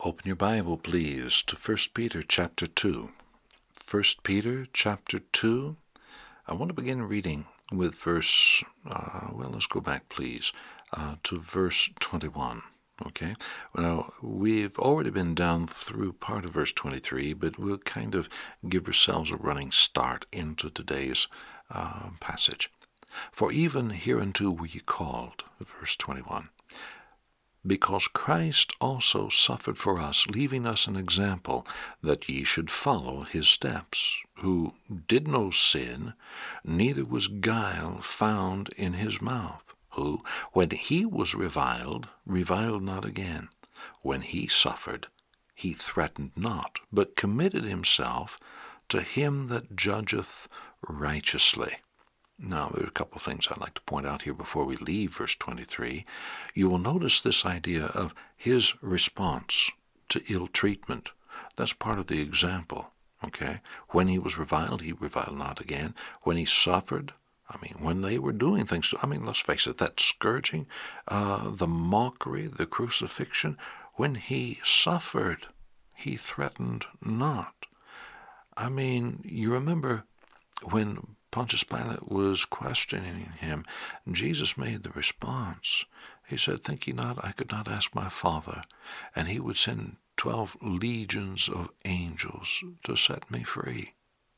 Open your Bible, please, to 1 Peter chapter 2. 1 Peter chapter 2. I want to begin reading with let's go back, please, to verse 21. Okay? Well, we've already been down through part of verse 23, but we'll kind of give ourselves a running start into today's passage. For even hereunto were ye called, verse 21, because Christ also suffered for us, leaving us an example, that ye should follow his steps, who did no sin, neither was guile found in his mouth, who, when he was reviled not again. When he suffered, he threatened not, but committed himself to him that judgeth righteously. Now, there are a couple of things I'd like to point out here before we leave verse 23. You will notice this idea of his response to ill treatment. That's part of the example, okay? When he was reviled, he reviled not again. When he suffered, when they were doing things, let's face it, that scourging, the mockery, the crucifixion, when he suffered, he threatened not. You remember when Pontius Pilate was questioning him, Jesus made the response. He said, think ye not I could not ask my Father, and he would send 12 legions of angels to set me free?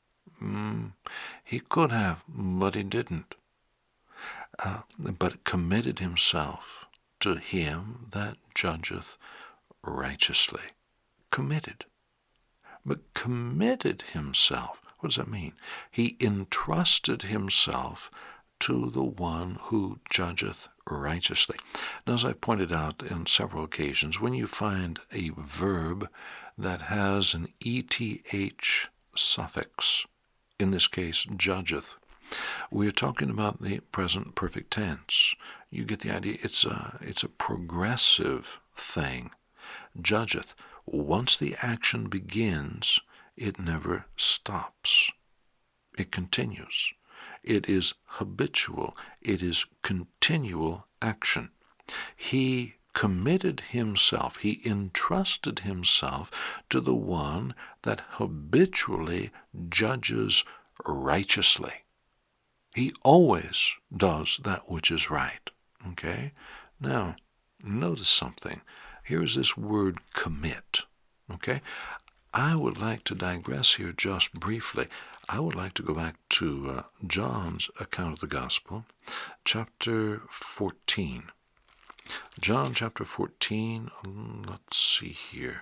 He could have, but he didn't. But committed himself to him that judgeth righteously. Committed. But committed himself. What does that mean? He entrusted himself to the one who judgeth righteously. Now, as I've pointed out on several occasions, when you find a verb that has an ETH suffix, in this case, judgeth, we're talking about the present perfect tense. You get the idea. It's a progressive thing. Judgeth. Once the action begins, it never stops. It continues. It is habitual. It is continual action. He committed himself. He entrusted himself to the one that habitually judges righteously. He always does that which is right. Okay? Now, notice something. Here's this word commit. Okay? I would like to digress here just briefly. I would like to go back to John's account of the gospel, chapter 14. John chapter 14, let's see here.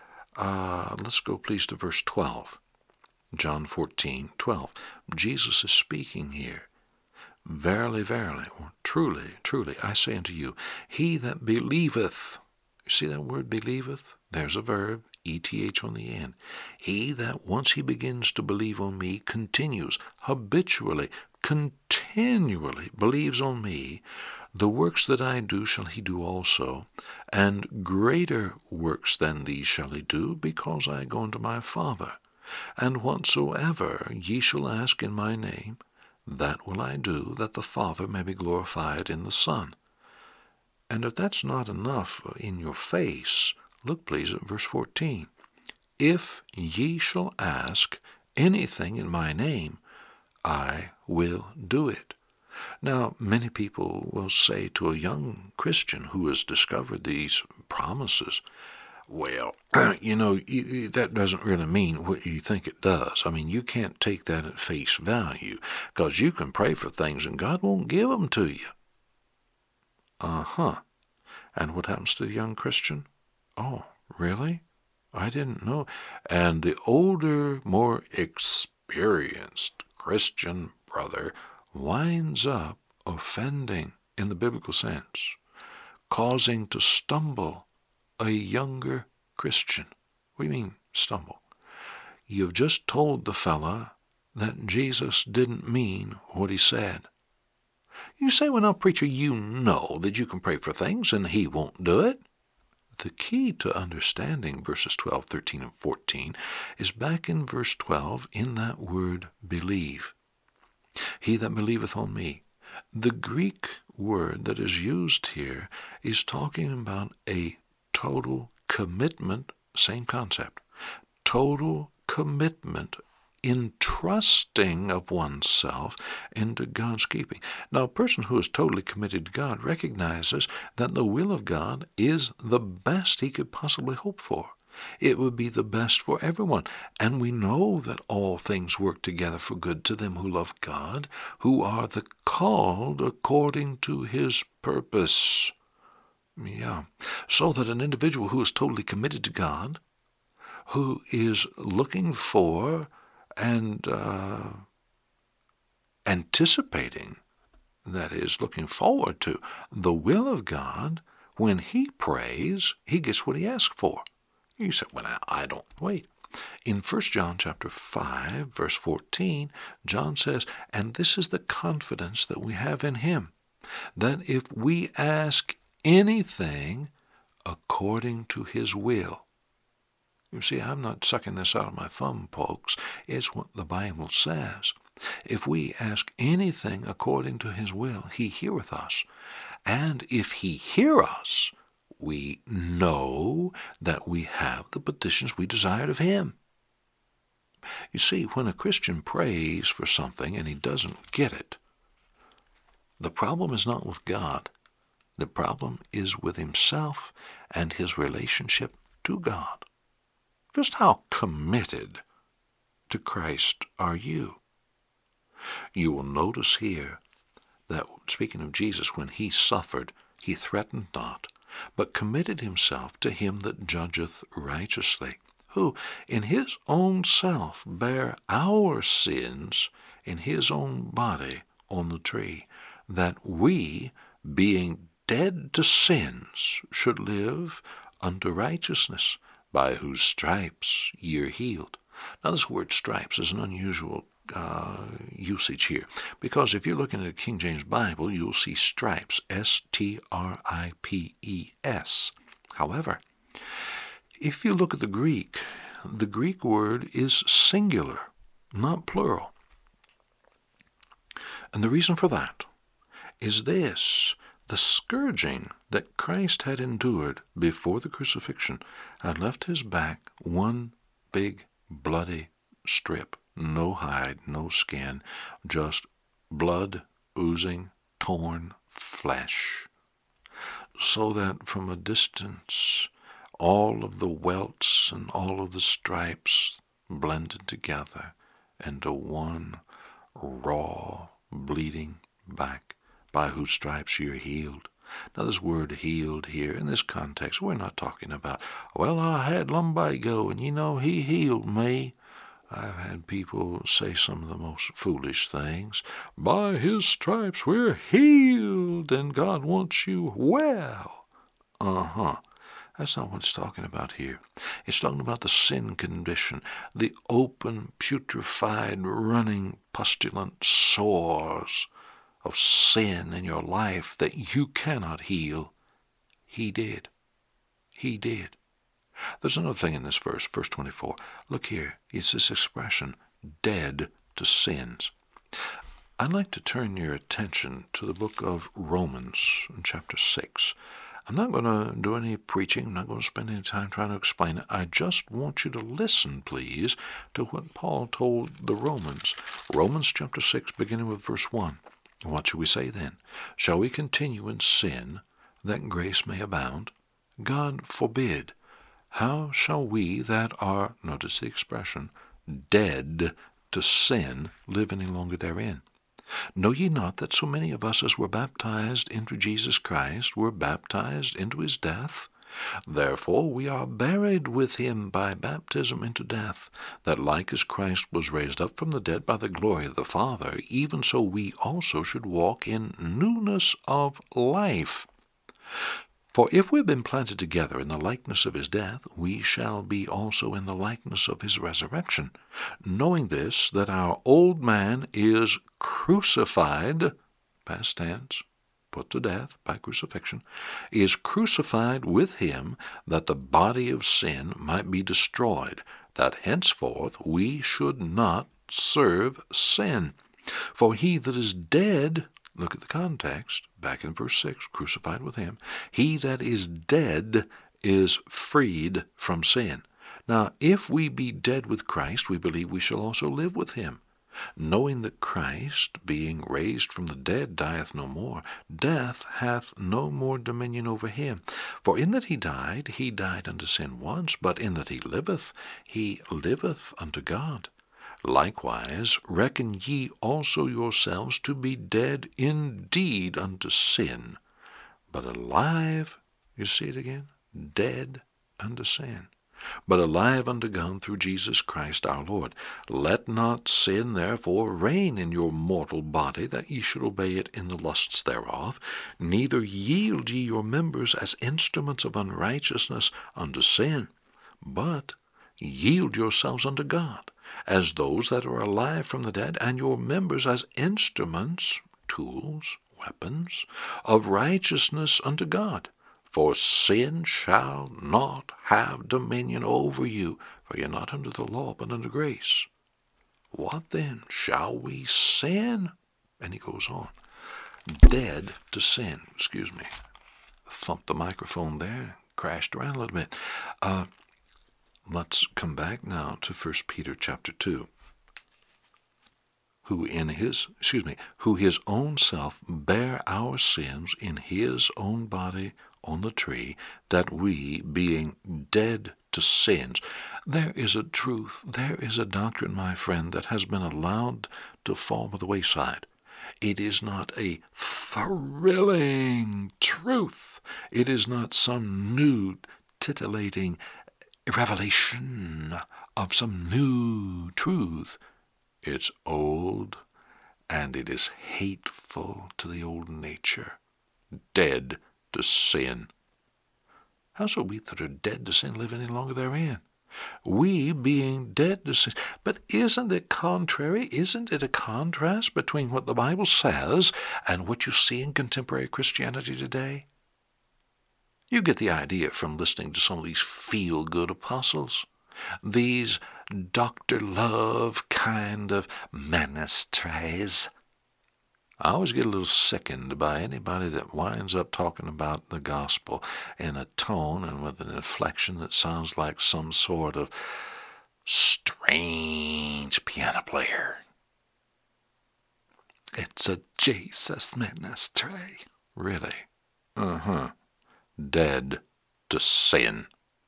Let's go please to verse 12. John 14:12. Jesus is speaking here. Verily, verily, or truly, truly, I say unto you, he that believeth, you see that word believeth? There's a verb. ETH on the end. He that once he begins to believe on me continues, habitually, continually believes on me, the works that I do shall he do also, and greater works than these shall he do, because I go unto my Father. And whatsoever ye shall ask in my name, that will I do, that the Father may be glorified in the Son. And if that's not enough in your face, look, please, at verse 14. If ye shall ask anything in my name, I will do it. Now, many people will say to a young Christian who has discovered these promises, well, that doesn't really mean what you think it does. You can't take that at face value, because you can pray for things and God won't give them to you. And what happens to the young Christian? Oh, really? I didn't know. And the older, more experienced Christian brother winds up offending in the biblical sense, causing to stumble a younger Christian. What do you mean, stumble? You've just told the fella that Jesus didn't mean what he said. You say, well, now, preacher, you know that you can pray for things and he won't do it. The key to understanding verses 12, 13, and 14 is back in verse 12 in that word believe. He that believeth on me. The Greek word that is used here is talking about a total commitment, same concept. Total commitment, entrusting of oneself into God's keeping. Now, a person who is totally committed to God recognizes that the will of God is the best he could possibly hope for. It would be the best for everyone. And we know that all things work together for good to them who love God, who are the called according to his purpose. Yeah. So that an individual who is totally committed to God, who is looking for and anticipating, that is, looking forward to the will of God, when he prays, he gets what he asks for. You say, well, I don't. Wait. In 1 John chapter 5, verse 14, John says, and this is the confidence that we have in him, that if we ask anything according to his will. You see, I'm not sucking this out of my thumb, folks. It's what the Bible says. If we ask anything according to his will, he heareth us. And if he hear us, we know that we have the petitions we desired of him. You see, when a Christian prays for something and he doesn't get it, the problem is not with God. The problem is with himself and his relationship to God. Just how committed to Christ are you? You will notice here that, speaking of Jesus, when he suffered, he threatened not, but committed himself to him that judgeth righteously, who in his own self bare our sins in his own body on the tree, that we, being dead to sins, should live unto righteousness, by whose stripes ye are healed. Now this word stripes is an unusual usage here, because if you're looking at a King James Bible, you'll see stripes, S-T-R-I-P-E-S. However, if you look at the Greek word is singular, not plural. And the reason for that is this: the scourging that Christ had endured before the crucifixion had left his back one big bloody strip. No hide, no skin, just blood oozing, torn flesh. So that from a distance, all of the welts and all of the stripes blended together into one raw, bleeding back, by whose stripes you're healed. Now this word healed here, in this context, we're not talking about, well, I had lumbago and he healed me. I've had people say some of the most foolish things. By his stripes we're healed and God wants you well. That's not what it's talking about here. It's talking about the sin condition, the open, putrefied, running, pustulant sores of sin in your life that you cannot heal. He did. He did. There's another thing in this verse 24. Look here. It's this expression, dead to sins. I'd like to turn your attention to the book of Romans, in chapter 6. I'm not going to do any preaching. I'm not going to spend any time trying to explain it. I just want you to listen, please, to what Paul told the Romans. Romans chapter 6, beginning with verse 1. What shall we say then? Shall we continue in sin, that grace may abound? God forbid. How shall we that are, notice the expression, dead to sin, live any longer therein? Know ye not that so many of us as were baptized into Jesus Christ were baptized into his death? Therefore we are buried with him by baptism into death, that like as Christ was raised up from the dead by the glory of the Father, even so we also should walk in newness of life. For if we have been planted together in the likeness of his death, we shall be also in the likeness of his resurrection, knowing this, that our old man is crucified, past tense, put to death by crucifixion, is crucified with him, that the body of sin might be destroyed, that henceforth we should not serve sin. For he that is dead, look at the context, back in verse 6, crucified with him, he that is dead is freed from sin. Now, if we be dead with Christ, we believe we shall also live with him, knowing that Christ, being raised from the dead, dieth no more. Death hath no more dominion over him. For in that he died unto sin once, but in that he liveth unto God. Likewise, reckon ye also yourselves to be dead indeed unto sin, but alive, you see it again, dead unto sin, but alive unto God through Jesus Christ our Lord. Let not sin therefore reign in your mortal body, that ye should obey it in the lusts thereof. Neither yield ye your members as instruments of unrighteousness unto sin, but yield yourselves unto God, as those that are alive from the dead, and your members as instruments, tools, weapons, of righteousness unto God. For sin shall not have dominion over you, for ye are not under the law, but under grace. What then? Shall we sin? And he goes on. Dead to sin. Excuse me. Thumped the microphone there, crashed around a little bit. Let's come back now to 1 Peter chapter 2. Who his own self bare our sins in his own body on the tree, that we, being dead to sins. There is a truth, there is a doctrine, my friend, that has been allowed to fall by the wayside. It is not a thrilling truth. It is not some new, titillating revelation of some new truth. It's old, and it is hateful to the old nature, dead to sin. How shall we that are dead to sin live any longer therein? We being dead to sin. But isn't it contrary? Isn't it a contrast between what the Bible says and what you see in contemporary Christianity today? You get the idea from listening to some of these feel-good apostles, these Dr. Love kind of ministries. I always get a little sickened by anybody that winds up talking about the gospel in a tone and with an inflection that sounds like some sort of strange piano player. It's a Jesus ministry. Really? Dead to sin.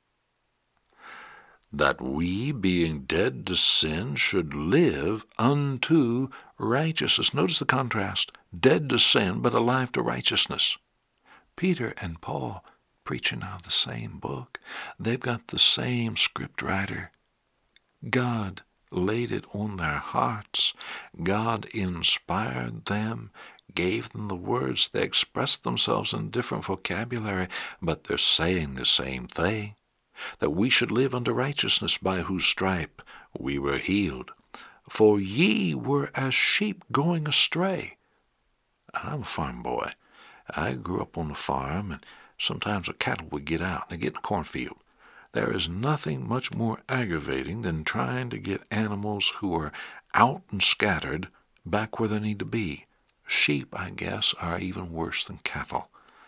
That we, being dead to sin, should live unto righteousness. Notice the contrast. Dead to sin, but alive to righteousness. Peter and Paul preaching out of the same book. They've got the same script writer. God laid it on their hearts. God inspired them, gave them the words. They expressed themselves in different vocabulary, but they're saying the same thing. That we should live unto righteousness, by whose stripe we were healed. For ye were as sheep going astray. And I'm a farm boy. I grew up on the farm, and sometimes the cattle would get out and they get in the cornfield. There is nothing much more aggravating than trying to get animals who are out and scattered back where they need to be. Sheep, I guess, are even worse than cattle.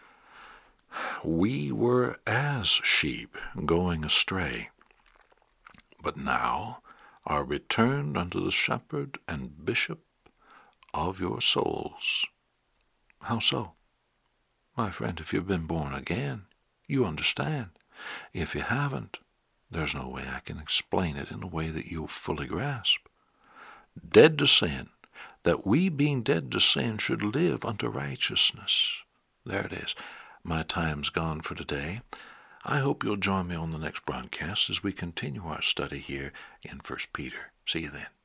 We were as sheep going astray, but now are returned unto the shepherd and bishop of your souls. How so? My friend, if you've been born again, you understand. If you haven't, there's no way I can explain it in a way that you'll fully grasp. Dead to sin, that we being dead to sin should live unto righteousness. There it is. My time's gone for today. I hope you'll join me on the next broadcast as we continue our study here in 1 Peter. See you then.